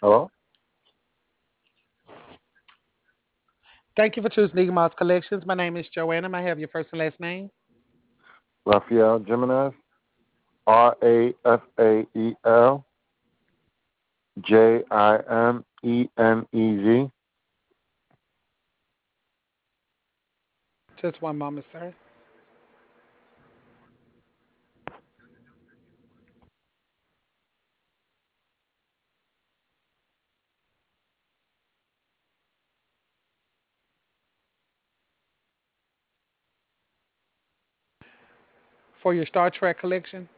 Hello? Thank you for choosing Eagle Mouse Collections. My name is Joanna. May I have your first and last name? Raphael Jimenez. RAFAEL JIMENEZ. Just one moment, sir. For your Star Trek collection,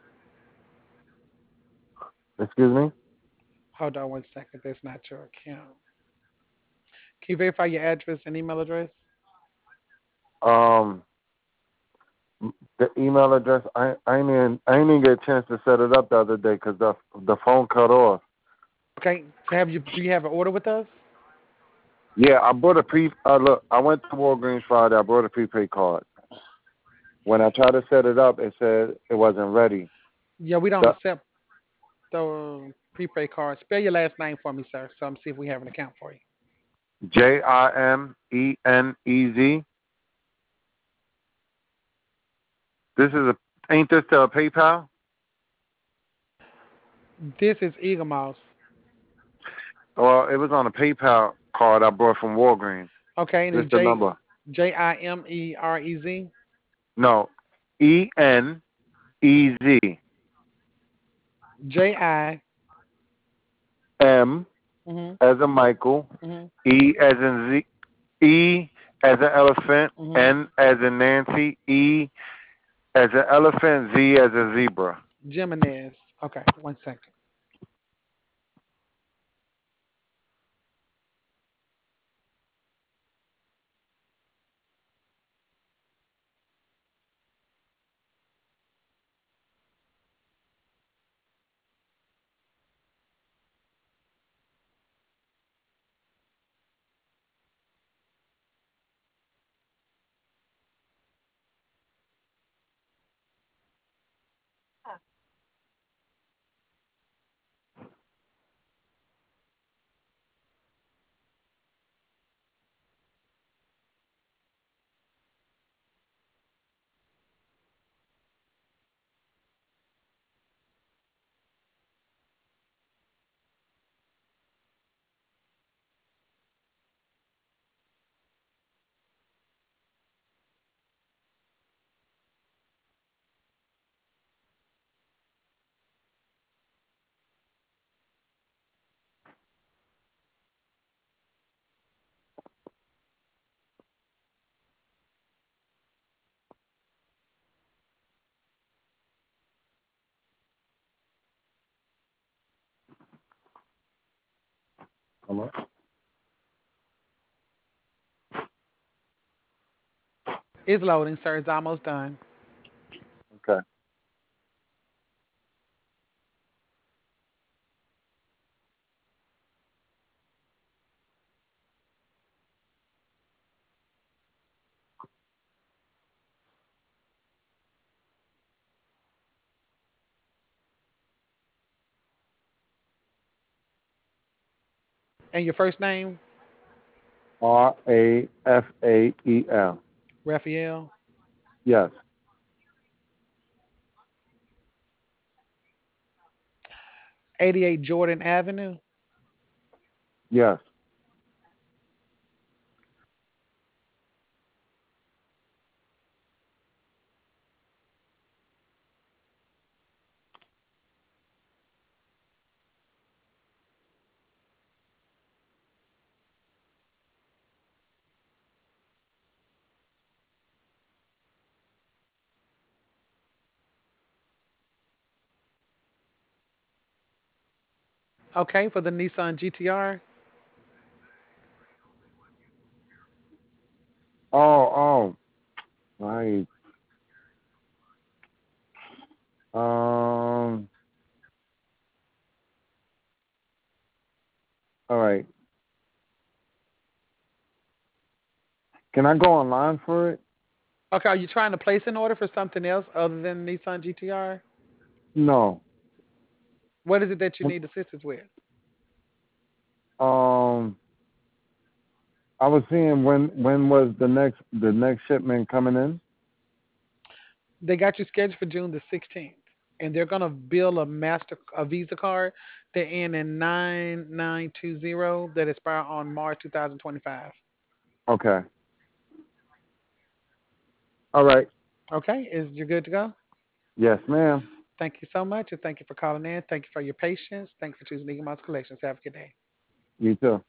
Excuse me? hold on one second. That's not your account. Can you verify your address and email address? Um, the email address, I didn't get a chance to set it up the other day because the phone cut off. Okay. So do you have an order with us? Yeah, I bought a look, I went to Walgreens Friday. I bought a prepaid card. When I tried to set it up, it said it wasn't ready. Yeah, we don't The accept the prepaid cards. Spell your last name for me, sir. So I'm see if we have an account for you. JIMENEZ. This is ain't this the PayPal? This is Eagle Mouse. Well, it was on a PayPal card I bought from Walgreens. Okay, and This it's the number. Jimerez. No, ENEZ. J-I. M Mhm. as in Michael. Mhm. E as in Z. E as in elephant. Mhm. N as in Nancy. E as in elephant. Z as in zebra. Jimenez. Okay, one second. Come on. It's loading, sir. It's almost done. Okay. And your first name? RAFAEL. Raphael. Yes. 88 Jordan Avenue. Yes. Okay, for the Nissan GTR. Oh, right. Um. All right. Can I go online for it? Okay, are you trying to place an order for something else other than Nissan GTR? No. What is it that you need assistance with? Um, I was seeing when was the next shipment coming in? They got you scheduled for June the 16th, and they're gonna bill a Visa card that end in 9920 that expire on March 2025. Okay. All right. Okay, is you good to go? Yes, ma'am. Thank you so much, and thank you for calling in. Thank you for your patience. Thank you for choosing Eagle Mouse Collections. Have a good day. You too.